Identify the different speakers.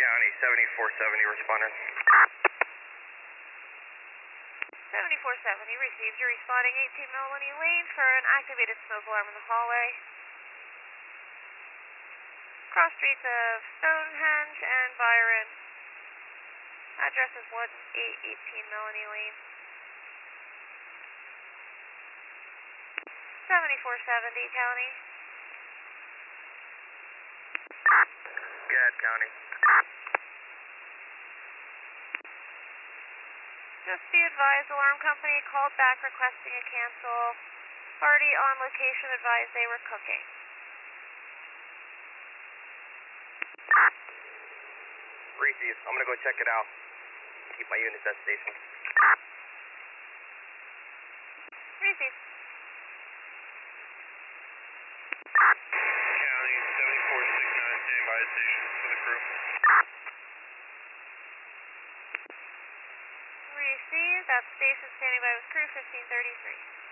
Speaker 1: County, 7470 responder.
Speaker 2: 7470 received. You're responding 18 Millennium Lane for an activated smoke alarm in the hallway. Cross streets of Stonehenge and Byron. Address is 1818 Millennium Lane. 7470 County.
Speaker 1: Gad County.
Speaker 2: Just be advised, alarm company called back requesting a cancel. Party on location advised they were cooking.
Speaker 1: Receive. I'm gonna go check it out. Keep my units at station.
Speaker 2: Receive.
Speaker 1: County, 7469, standing by the station for the crew.
Speaker 2: Received. That station standing by with crew 1533.